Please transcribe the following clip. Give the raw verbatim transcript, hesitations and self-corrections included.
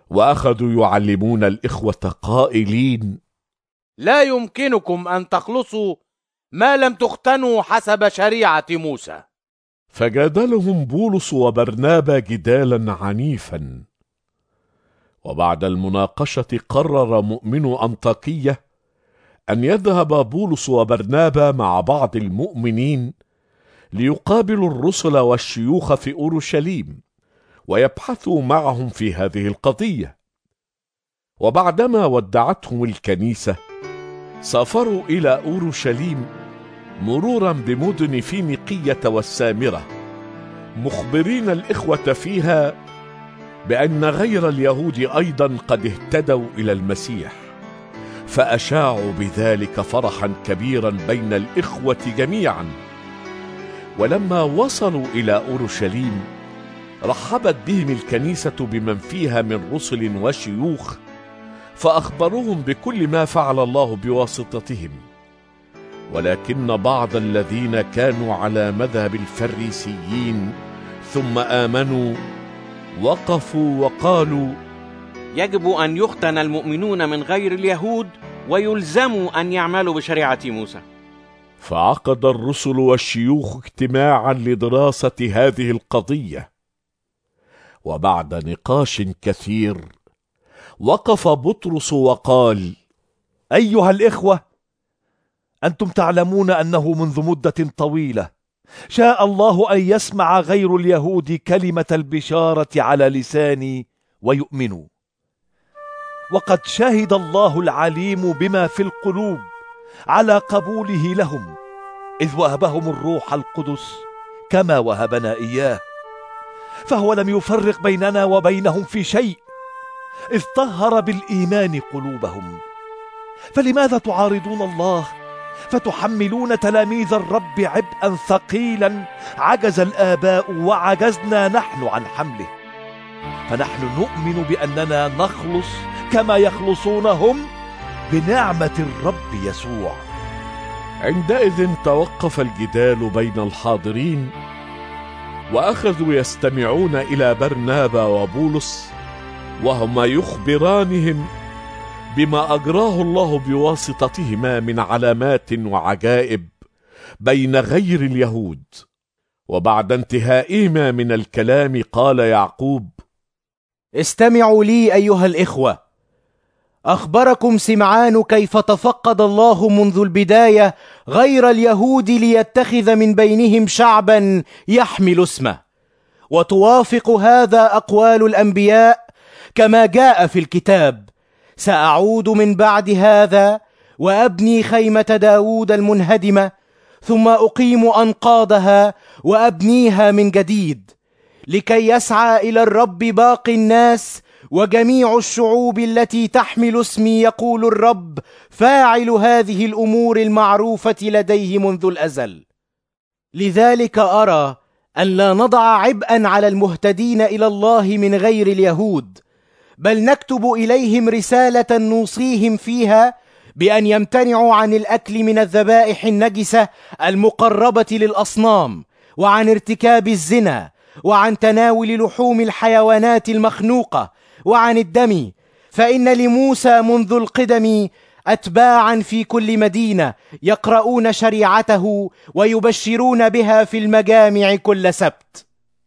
وأخذوا يعلمون الإخوة قائلين: لا يمكنكم أن تخلصوا ما لم تختنوا حسب شريعة موسى. فجادلهم بولس وبرنابا جدالا عنيفا. وبعد المناقشة قرر مؤمنو أنطاكية أن يذهب بولس وبرنابا مع بعض المؤمنين ليقابلوا الرسل والشيوخ في أورشليم ويبحثوا معهم في هذه القضية. وبعدما ودعتهم الكنيسة سافروا إلى أورشليم مرورا بمدن فينيقية والسامرة، مخبرين الإخوة فيها بأن غير اليهود أيضا قد اهتدوا إلى المسيح، فأشاعوا بذلك فرحا كبيرا بين الإخوة جميعا. ولما وصلوا إلى أورشليم رحبت بهم الكنيسة بمن فيها من رسل وشيوخ، فأخبروهم بكل ما فعل الله بواسطتهم. ولكن بعض الذين كانوا على مذهب الفريسيين ثم آمنوا وقفوا وقالوا: يجب أن يختن المؤمنون من غير اليهود ويلزموا أن يعملوا بشريعة موسى. فعقد الرسل والشيوخ اجتماعا لدراسة هذه القضية، وبعد نقاش كثير وقف بطرس وقال: أيها الإخوة، أنتم تعلمون أنه منذ مدة طويلة شاء الله أن يسمع غير اليهود كلمة البشارة على لساني ويؤمنوا، وقد شهد الله العليم بما في القلوب على قبوله لهم، إذ وهبهم الروح القدس كما وهبنا إياه، فهو لم يفرق بيننا وبينهم في شيء، إذ طهر بالإيمان قلوبهم. فلماذا تعارضون الله فتحملون تلاميذ الرب عبئا ثقيلا عجز الآباء وعجزنا نحن عن حمله؟ فنحن نؤمن بأننا نخلص كما يخلصون هم بنعمة الرب يسوع. عندئذ توقف الجدال بين الحاضرين، وأخذوا يستمعون إلى برنابا وبولس وهما يخبرانهم بما أجراه الله بواسطتهما من علامات وعجائب بين غير اليهود. وبعد انتهائهما من الكلام قال يعقوب: استمعوا لي أيها الإخوة، أخبركم سمعان كيف تفقد الله منذ البداية غير اليهود ليتخذ من بينهم شعبا يحمل اسمه، وتوافق هذا أقوال الأنبياء كما جاء في الكتاب: سأعود من بعد هذا وأبني خيمة داود المنهدمة، ثم أقيم أنقاضها وأبنيها من جديد، لكي يسعى إلى الرب باقي الناس وجميع الشعوب التي تحمل اسمي، يقول الرب فاعل هذه الأمور المعروفة لديه منذ الأزل. لذلك أرى أن لا نضع عبئا على المهتدين إلى الله من غير اليهود، بل نكتب إليهم رسالة نوصيهم فيها بأن يمتنعوا عن الأكل من الذبائح النجسة المقربة للأصنام، وعن ارتكاب الزنا، وعن تناول لحوم الحيوانات المخنوقة، وعن الدم، فإن لموسى منذ القدم أتباعا في كل مدينة يقرؤون شريعته ويبشرون بها في المجامع كل سبت.